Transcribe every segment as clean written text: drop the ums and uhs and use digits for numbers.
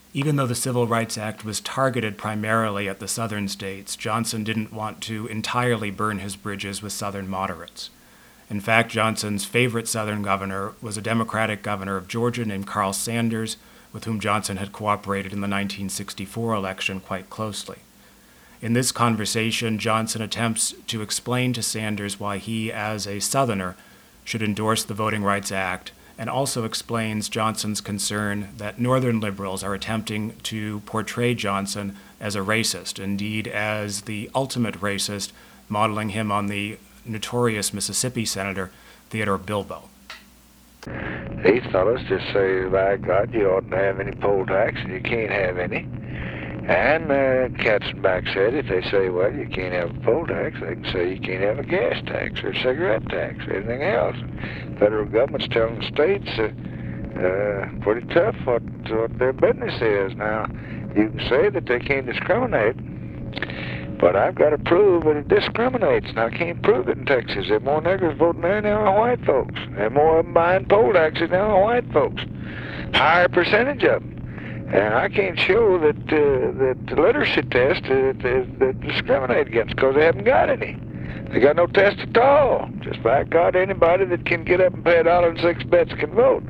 Even though the Civil Rights Act was targeted primarily at the southern states, Johnson didn't want to entirely burn his bridges with southern moderates. In fact, Johnson's favorite southern governor was a Democratic governor of Georgia named Carl Sanders, with whom Johnson had cooperated in the 1964 election quite closely. In this conversation, Johnson attempts to explain to Sanders why he, as a Southerner, should endorse the Voting Rights Act, and also explains Johnson's concern that Northern liberals are attempting to portray Johnson as a racist, indeed as the ultimate racist, modeling him on the notorious Mississippi Senator Theodore Bilbo. These fellows just say, by God, you oughtn't to have any poll tax, and you can't have any. And Katzenbach said, if they say, well, you can't have a poll tax, they can say you can't have a gas tax or a cigarette tax or anything else. Federal government's telling the states pretty tough what their business is. Now, you can say that they can't discriminate, but I've got to prove that it discriminates, and I can't prove it in Texas. There are more niggers voting there now than white folks. There are more of them buying poll taxes now than white folks. Higher percentage of them. And I can't show that the literacy test that discriminate against, because they haven't got any. They got no test at all. Just by God, anybody that can get up and pay $1.06 can vote.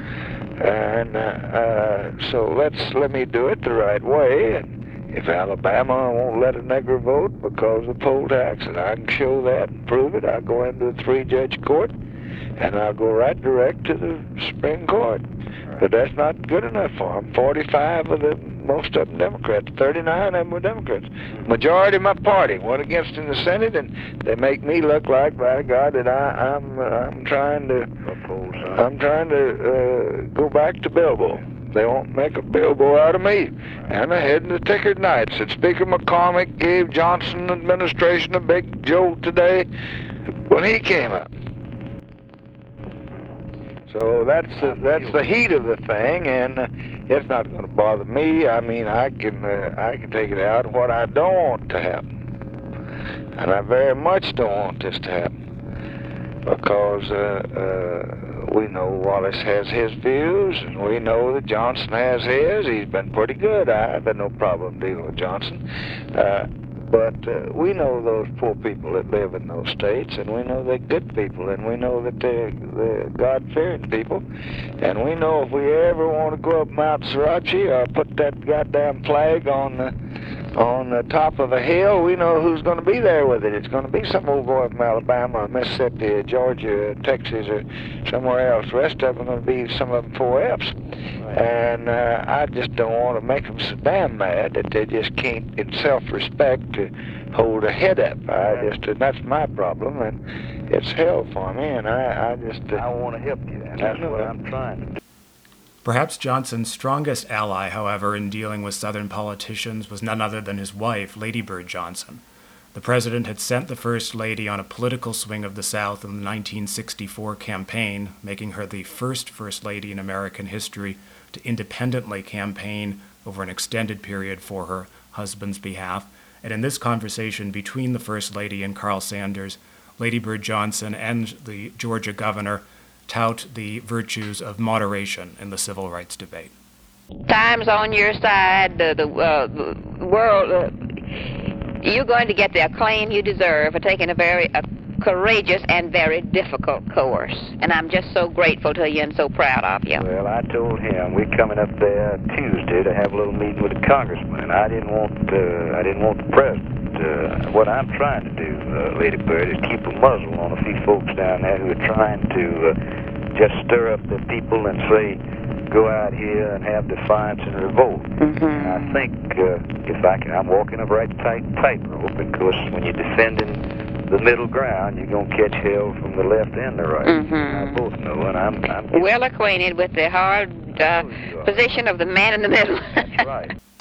And so let me do it the right way. And if Alabama won't let a Negro vote because of poll tax, and I can show that and prove it, I'll go into the three-judge court, and I'll go right direct to the Supreme Court. But that's not good enough for them. 45 of them, most of them Democrats. 39 of them were Democrats. Majority of my party went against in the Senate, and they make me look like, by God, that I'm trying to go back to Bilbo. They won't make a Bilbo out of me. And I had in the ticker tonight said Speaker McCormick gave Johnson administration a big jolt today when he came up. So that's the heat of the thing, and it's not going to bother me. I mean, I can take it out what I don't want to happen, and I very much don't want this to happen, because we know Wallace has his views, and we know that Johnson has his. He's been pretty good. I've had no problem dealing with Johnson. But we know those poor people that live in those states, and we know they're good people, and we know that they're God-fearing people, and we know if we ever want to go up Mount Sriracha or put that goddamn flag on the top of a hill, we know who's going to be there with it. It's going to be some old boy from Alabama, Mississippi, Georgia, Texas, or somewhere else. The rest of them are going to be some of them 4Fs. And I just don't want to make them so damn mad that they just can't, in self-respect, to hold a head up. That's my problem, and it's hell for me, and I want to help you, and that's what I'm trying to do. Perhaps Johnson's strongest ally, however, in dealing with Southern politicians was none other than his wife, Lady Bird Johnson. The president had sent the First Lady on a political swing of the South in the 1964 campaign, making her the first First Lady in American history to independently campaign over an extended period for her husband's behalf. And in this conversation between the First Lady and Carl Sanders, Lady Bird Johnson and the Georgia governor tout the virtues of moderation in the civil rights debate. Time's on your side. The world, you're going to get the acclaim you deserve for taking a very courageous and very difficult course. And I'm just so grateful to you and so proud of you. Well, I told him we're coming up there Tuesday to have a little meeting with the congressman. I didn't want the president. What I'm trying to do, Lady Bird, is keep a muzzle on a few folks down there who are trying to just stir up the people and say, go out here and have defiance and revolt. Mm-hmm. And I think if I can, I'm walking a right tightrope, because when you're defending the middle ground, you're going to catch hell from the left and the right. Mm-hmm. I both know, and I'm well acquainted with the hard position of the man in the middle. That's right.